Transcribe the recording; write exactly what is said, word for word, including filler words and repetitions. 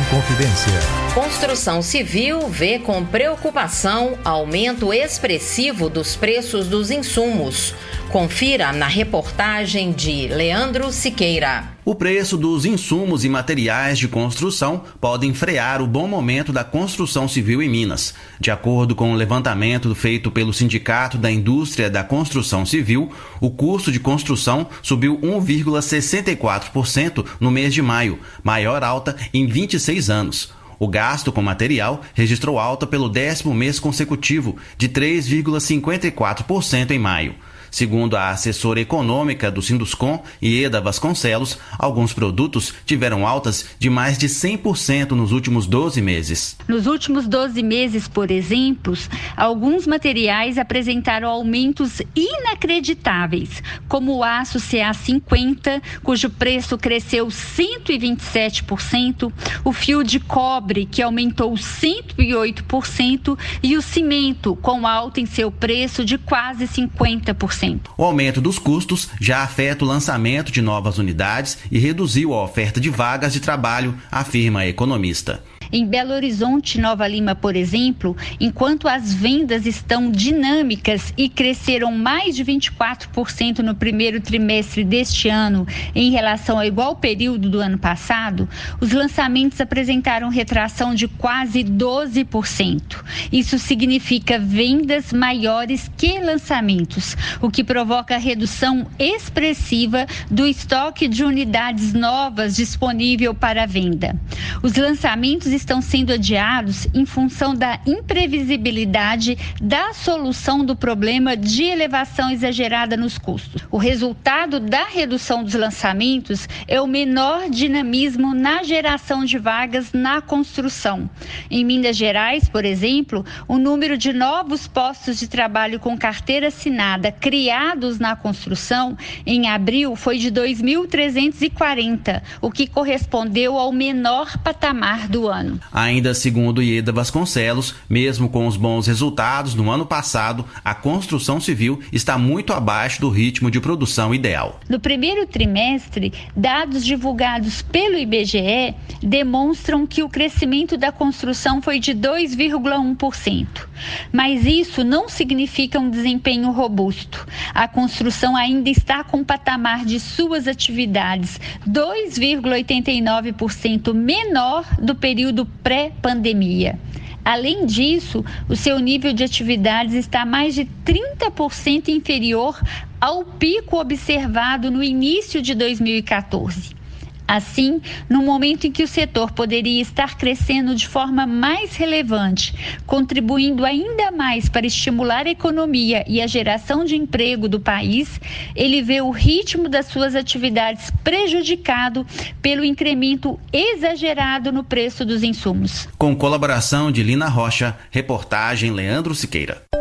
Inconfidência. Construção civil vê com preocupação aumento expressivo dos preços dos insumos. Confira na reportagem de Leandro Siqueira. O preço dos insumos e materiais de construção podem frear o bom momento da construção civil em Minas. De acordo com o levantamento feito pelo Sindicato da Indústria da Construção Civil, o custo de construção subiu um vírgula sessenta e quatro por cento no mês de maio, maior alta em vinte e seis anos. O gasto com material registrou alta pelo décimo mês consecutivo, de três vírgula cinquenta e quatro por cento em maio. Segundo a assessora econômica do Sinduscom, Ieda Vasconcelos, alguns produtos tiveram altas de mais de cem por cento nos últimos doze meses. Nos últimos doze meses, por exemplo, alguns materiais apresentaram aumentos inacreditáveis, como o aço C A cinquenta, cujo preço cresceu cento e vinte e sete por cento, o fio de cobre, que aumentou cento e oito por cento, e o cimento, com alta em seu preço de quase cinquenta por cento. O aumento dos custos já afeta o lançamento de novas unidades e reduziu a oferta de vagas de trabalho, afirma a economista. Em Belo Horizonte, Nova Lima, por exemplo, enquanto as vendas estão dinâmicas e cresceram mais de vinte e quatro por cento no primeiro trimestre deste ano em relação ao igual período do ano passado, os lançamentos apresentaram retração de quase doze por cento. Isso significa vendas maiores que lançamentos, o que provoca redução expressiva do estoque de unidades novas disponível para venda. Os lançamentos estão sendo adiados em função da imprevisibilidade da solução do problema de elevação exagerada nos custos. O resultado da redução dos lançamentos é o menor dinamismo na geração de vagas na construção. Em Minas Gerais, por exemplo, o número de novos postos de trabalho com carteira assinada criados na construção em abril foi de dois mil trezentos e quarenta, o que correspondeu ao menor patamar do ano. Ainda segundo Ieda Vasconcelos, mesmo com os bons resultados no ano passado, a construção civil está muito abaixo do ritmo de produção ideal. No primeiro trimestre, dados divulgados pelo I B G E demonstram que o crescimento da construção foi de dois vírgula um por cento. Mas isso não significa um desempenho robusto. A construção ainda está com o patamar de suas atividades dois vírgula oitenta e nove por cento menor do período pré-pandemia. Além disso, o seu nível de atividades está mais de trinta por cento inferior ao pico observado no início de dois mil e quatorze. Assim, no momento em que o setor poderia estar crescendo de forma mais relevante, contribuindo ainda mais para estimular a economia e a geração de emprego do país, ele vê o ritmo das suas atividades prejudicado pelo incremento exagerado no preço dos insumos. Com colaboração de Lina Rocha, reportagem Leandro Siqueira.